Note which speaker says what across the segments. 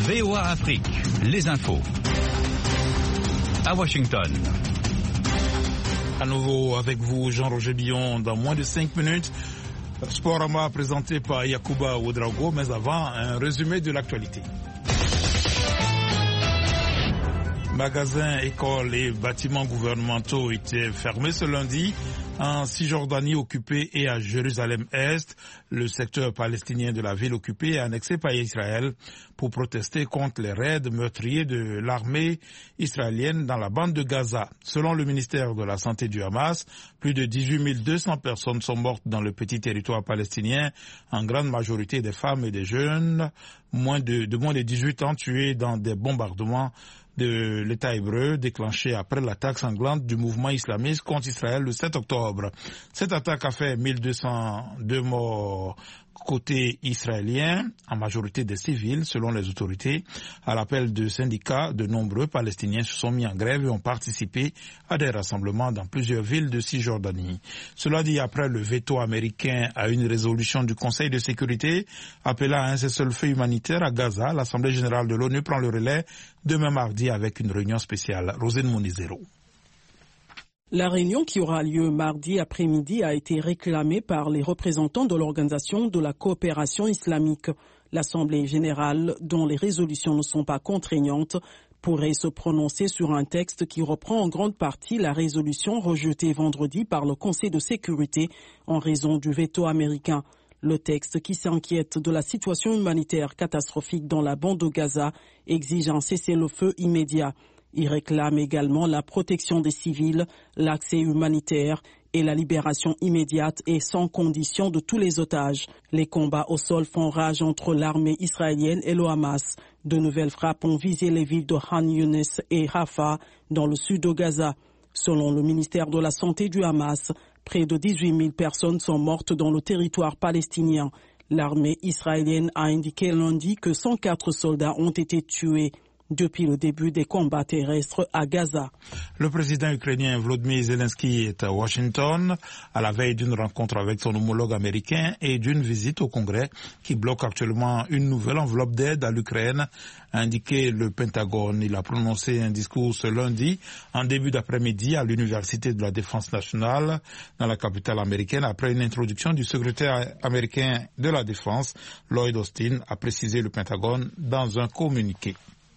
Speaker 1: VOA Afrique, les infos. À Washington.
Speaker 2: À nouveau avec vous, Jean-Roger Billon, dans moins de 5 minutes. Sporama présenté par Yacouba Ouedraogo, mais avant, un résumé de l'actualité. Magasins, écoles et bâtiments gouvernementaux étaient fermés ce lundi en Cisjordanie occupée et à Jérusalem-Est, le secteur palestinien de la ville occupée et annexé par Israël pour protester contre les raids meurtriers de l'armée israélienne dans la bande de Gaza. Selon le ministère de la Santé du Hamas, plus de 18 200 personnes sont mortes dans le petit territoire palestinien, en grande majorité des femmes et des jeunes, moins de 18 ans tués dans des bombardements de l'État hébreu déclenché après l'attaque sanglante du mouvement islamiste contre Israël le 7 octobre. Cette attaque a fait 1202 morts côté israélien, en majorité des civils, selon les autorités. À l'appel de syndicats, de nombreux Palestiniens se sont mis en grève et ont participé à des rassemblements dans plusieurs villes de Cisjordanie. Cela dit après le veto américain à une résolution du Conseil de sécurité appelant à un cessez-le-feu humanitaire à Gaza. L'Assemblée générale de l'ONU prend le relais demain mardi avec une réunion spéciale. Rosine Monizero.
Speaker 3: La réunion qui aura lieu mardi après-midi a été réclamée par les représentants de l'Organisation de la coopération islamique. L'Assemblée générale, dont les résolutions ne sont pas contraignantes, pourrait se prononcer sur un texte qui reprend en grande partie la résolution rejetée vendredi par le Conseil de sécurité en raison du veto américain. Le texte qui s'inquiète de la situation humanitaire catastrophique dans la bande de Gaza exige un cessez-le-feu immédiat. Il réclame également la protection des civils, l'accès humanitaire et la libération immédiate et sans condition de tous les otages. Les combats au sol font rage entre l'armée israélienne et le Hamas. De nouvelles frappes ont visé les villes de Khan Younes et Rafah dans le sud de Gaza. Selon le ministère de la Santé du Hamas, près de 18 000 personnes sont mortes dans le territoire palestinien. L'armée israélienne a indiqué lundi que 104 soldats ont été tués depuis le début des combats terrestres à Gaza.
Speaker 2: Le président ukrainien Volodymyr Zelensky est à Washington à la veille d'une rencontre avec son homologue américain et d'une visite au Congrès qui bloque actuellement une nouvelle enveloppe d'aide à l'Ukraine, a indiqué le Pentagone. Il a prononcé un discours ce lundi en début d'après-midi à l'Université de la Défense nationale dans la capitale américaine après une introduction du secrétaire américain de la Défense, Lloyd Austin, a précisé le Pentagone dans un communiqué.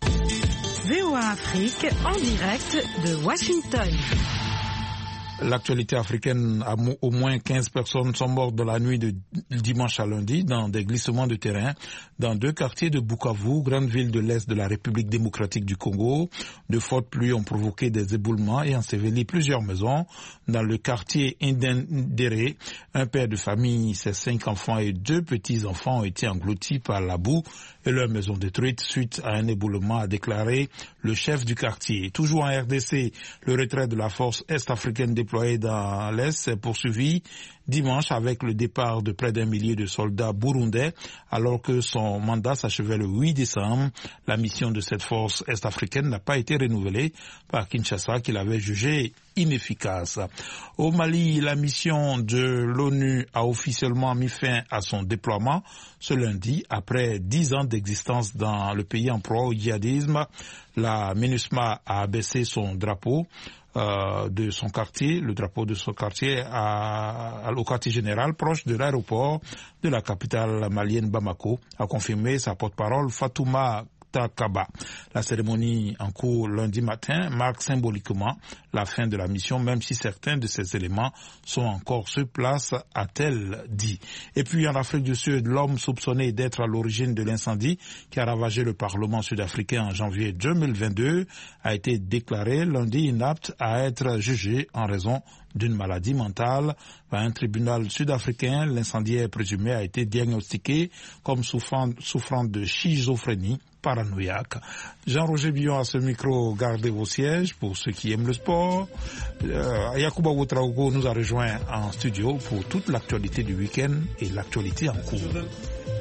Speaker 4: VOA Afrique en direct de Washington.
Speaker 2: L'actualité africaine, au moins 15 personnes sont mortes dans la nuit de dimanche à lundi dans des glissements de terrain dans 2 quartiers de Bukavu, grande ville de l'Est de la République démocratique du Congo. De fortes pluies ont provoqué des éboulements et enseveli plusieurs maisons. Dans le quartier Indendéré, un père de famille, ses 5 enfants et 2 petits-enfants ont été engloutis par la boue et leur maison détruite suite à un éboulement, a déclaré le chef du quartier. Toujours en RDC, le retrait de la force est-africaine déployée dans l'Est s'est poursuivi dimanche avec le départ de près d'1 millier de soldats burundais alors que son mandat s'achevait le 8 décembre. La mission de cette force est-africaine n'a pas été renouvelée par Kinshasa qui l'avait jugée inefficace. Au Mali, la mission de l'ONU a officiellement mis fin à son déploiement ce lundi après 10 ans d'existence dans le pays en proie au djihadisme. La MINUSMA a abaissé son drapeau de son quartier, le drapeau de son quartier au quartier général proche de l'aéroport de la capitale malienne Bamako, a confirmé sa porte-parole Fatouma Takaba. La cérémonie en cours lundi matin marque symboliquement la fin de la mission, même si certains de ces éléments sont encore sur place, a-t-elle dit. Et puis en Afrique du Sud, l'homme soupçonné d'être à l'origine de l'incendie qui a ravagé le Parlement sud-africain en janvier 2022 a été déclaré lundi inapte à être jugé en raison d'une maladie mentale. Par un tribunal sud-africain, l'incendiaire présumé a été diagnostiqué comme souffrant de schizophrénie paranoïaque. Jean-Roger Billon à ce micro, gardez vos sièges pour ceux qui aiment le sport. Yacouba Ouedraogo nous a rejoint en studio pour toute l'actualité du week-end et l'actualité en cours.